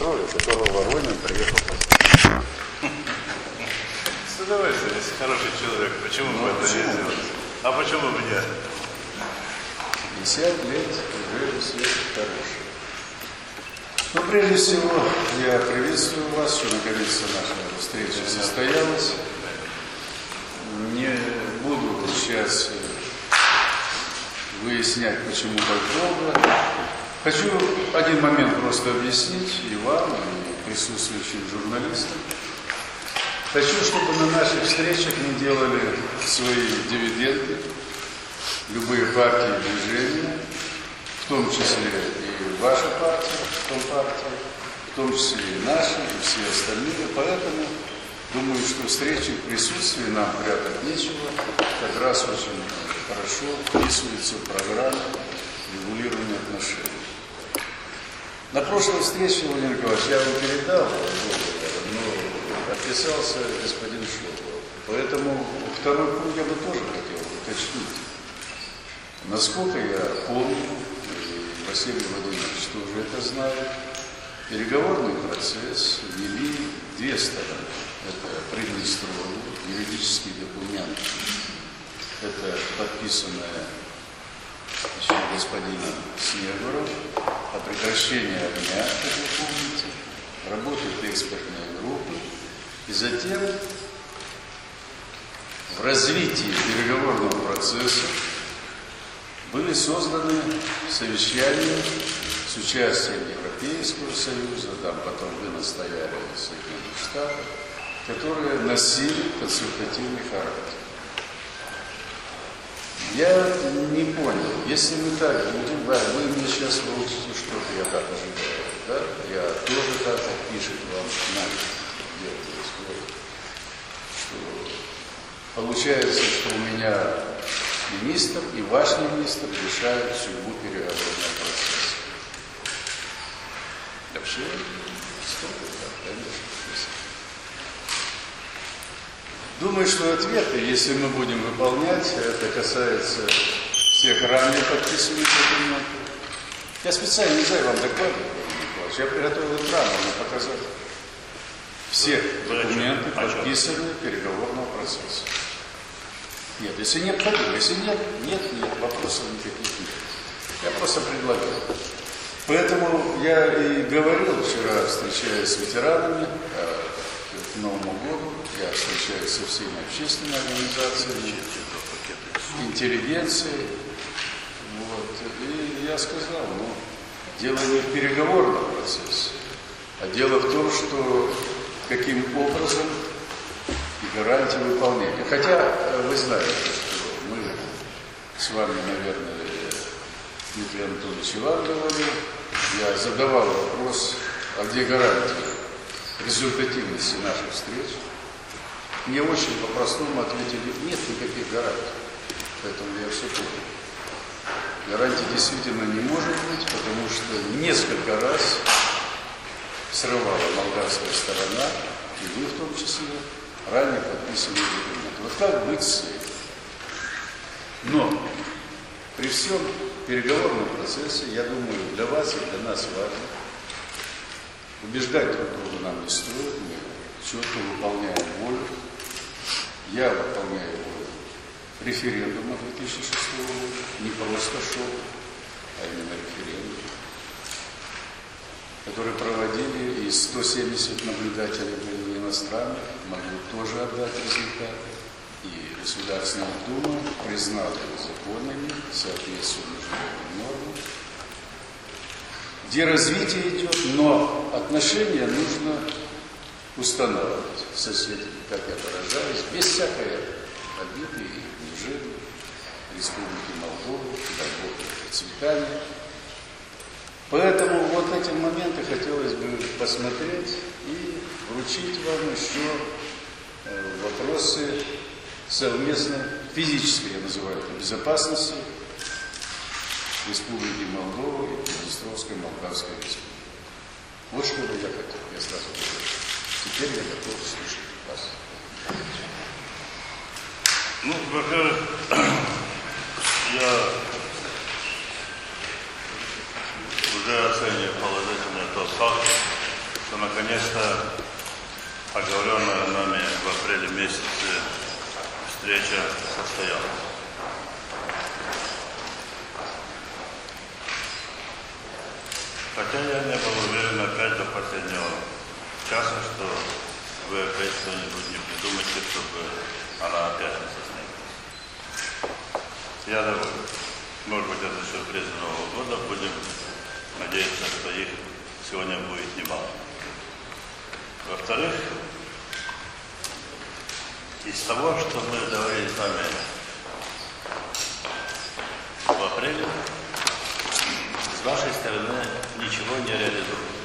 строя, которого Воронин приехал поставить. С удовольствием, если хороший человек, почему бы это не сделать? А почему бы нет? 50 лет уже все хороший. Но прежде всего я приветствую вас, что наконец-то наша встреча состоялась. Не буду сейчас выяснять, почему так долго. Хочу один момент просто объяснить и вам, и присутствующим журналистам. Хочу, чтобы на наших встречах не делали свои дивиденды любые партии и движения, в том числе и ваша партия, в том числе и наши, и все остальные. Поэтому думаю, что встречи в присутствии нам прятать нечего, как раз очень хорошо вписывается в программу регулирования отношений. На прошлой встрече, Владимир Николаевич, я вам передал, но отписался господин Шолов. Поэтому второй пункт я бы тоже хотел уточнить. Насколько я помню, и Василий Владимирович тоже это знает, переговорный процесс вели две стороны. Это предыстория, юридические документы. Это подписанное еще господином Снегуром о прекращении огня, как вы помните, работают экспертные группы. И затем в развитии переговорного процесса были созданы совещания с участием Европейского Союза, там потом вы настояли Соединенных Штатов, которые носили консультативный характер. Я не понял, если мы так будем, вы мне сейчас выучите что-то, я так ожидаю, да? Я тоже так пишет вам что получается, что у меня министр и ваш министр решают судьбу переговорного процесса. Вообще, столько, да, конечно. Думаю, что ответы, если мы будем выполнять, это касается всех ранее подписанных документов. Я специально не знаю вам докладывать, я приготовил экраном показать все документы, подписанные переговорного процесса. Нет, если необходимо, если нет, вопросов никаких нет. Я просто предлагаю. Поэтому я и говорил вчера, встречаясь с ветеранами, к Новому году, я встречаюсь со всеми общественными организациями, интеллигенцией. Вот. И я сказал, дело не в переговорном процессе, а дело в том, что каким образом и гарантии выполнения. Хотя вы знаете, что мы с вами, наверное, Дмитрий Анатольевич, и вам говорил, я задавал вопрос, а где гарантии результативности наших встреч. Мне очень по-простому ответили, нет никаких гарантий. Поэтому я все понял. Гарантий действительно не может быть, потому что несколько раз срывала молдавская сторона, и вы в том числе, ранее подписанные документы. Вот как быть с этим? Но при всем переговорном процессе, я думаю, для вас и для нас важно, убеждать друг друга нам не стоит, мы четко выполняем волю. Я выполняю волю референдума 2006 года, не просто шел, а именно референдум, который проводили, и 170 наблюдателей были иностранных, могли тоже отдать результаты. И Государственная Дума признала их законными, соответствуя международным нормам, где развитие идет, но отношения нужно устанавливать с соседями, как я выражаюсь, без всякой обиды и унижения Республики Молдова, работы и процветания. Поэтому вот эти моменты хотелось бы посмотреть и вручить вам еще вопросы совместной физической, я называю это, безопасности Республики Молдова и Приднестровской Молдавской Республики. Вот что бы я хотел, я сразу говорю. Теперь я готов слушать вас. Во-первых, я уже оцениваю положительно тот факт, что наконец-то оговоренная нами в апреле месяце встреча состоялась. Хотя я не был уверен опять до последнего часа, что вы опять что-нибудь не придумаете, чтобы она опять не состоялась. Я доволен. Может быть, это сюрприз Нового года. Будем надеяться, что их сегодня будет немало. Во-вторых, из того, что мы договорились с вами в апреле, с вашей стороны ничего не реализуется.